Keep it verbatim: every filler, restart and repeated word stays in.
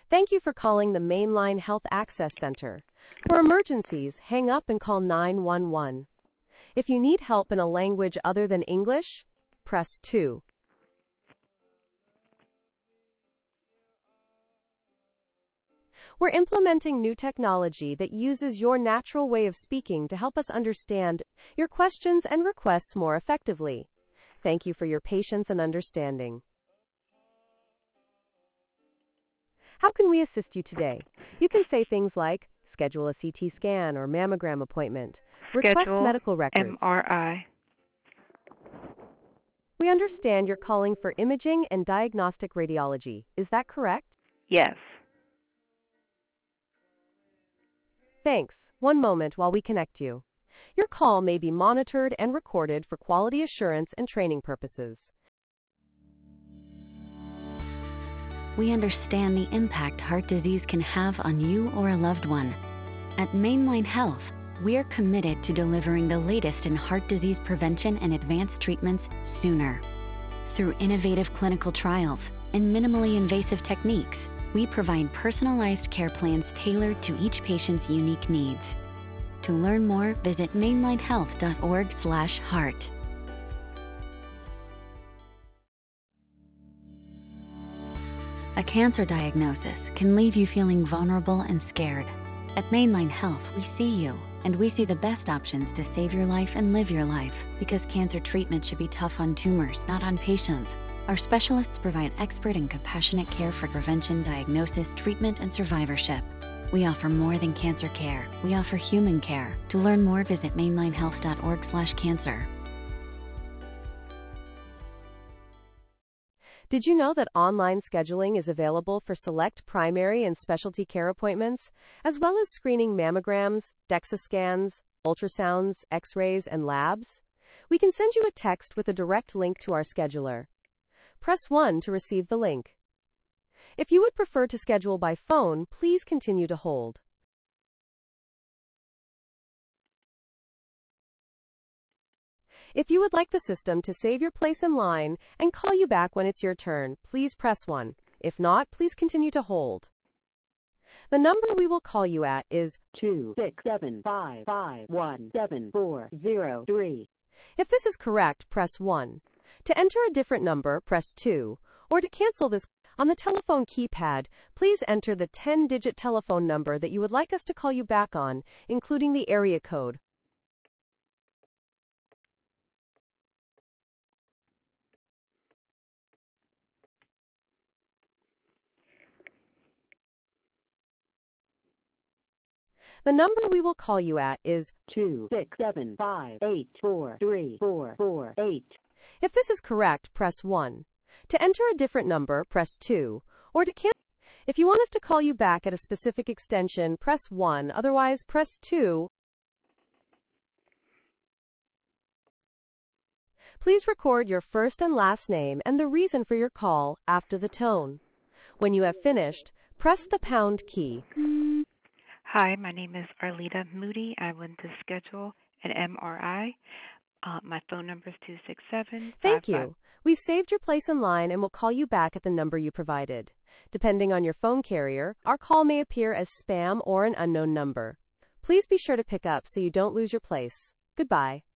Thank you for calling the Mainline Health Access Center. For emergencies, hang up and call nine one one. If you need help in a language other than English, press two. We're implementing new technology that uses your natural way of speaking to help us understand your questions and requests more effectively. Thank you for your patience and understanding. How can we assist you today? You can say things like, schedule a C T scan or mammogram appointment, request Schedule medical records. M R I. We understand you're calling for imaging and diagnostic radiology. Is that correct? Yes. Thanks. One moment while we connect you. Your call may be monitored and recorded for quality assurance and training purposes. We understand the impact heart disease can have on you or a loved one. At Mainline Health, we are committed to delivering the latest in heart disease prevention and advanced treatments sooner. Through innovative clinical trials and minimally invasive techniques, we provide personalized care plans tailored to each patient's unique needs. To learn more, visit mainline health dot org slash heart. A cancer diagnosis can leave you feeling vulnerable and scared. At Mainline Health, we see you, and we see the best options to save your life and live your life, because cancer treatment should be tough on tumors, not on patients. Our specialists provide expert and compassionate care for prevention, diagnosis, treatment, and survivorship. We offer more than cancer care. We offer human care. To learn more, visit mainline health dot org slash cancer. Did you know that online scheduling is available for select primary and specialty care appointments, as well as screening mammograms, DEXA scans, ultrasounds, x-rays, and labs? We can send you a text with a direct link to our scheduler. Press one to receive the link. If you would prefer to schedule by phone, please continue to hold. If you would like the system to save your place in line and call you back when it's your turn, please press one. If not, please continue to hold. The number we will call you at is two six seven five five one seven four zero three. If this is correct, press one. To enter a different number, press two. Or to cancel this, on the telephone keypad, please enter the ten-digit telephone number that you would like us to call you back on, including the area code. The number we will call you at is two six seven five eight four three four four eight. If this is correct, press one. To enter a different number, press two. Or to cancel, if you want us to call you back at a specific extension, press one. Otherwise, press two. Please record your first and last name and the reason for your call after the tone. When you have finished, press the pound key. Hi, my name is Arlita Moody. I want to schedule an M R I. Uh, my phone number is two six seven. Thank you. We've saved your place in line and will call you back at the number you provided. Depending on your phone carrier, our call may appear as spam or an unknown number. Please be sure to pick up so you don't lose your place. Goodbye.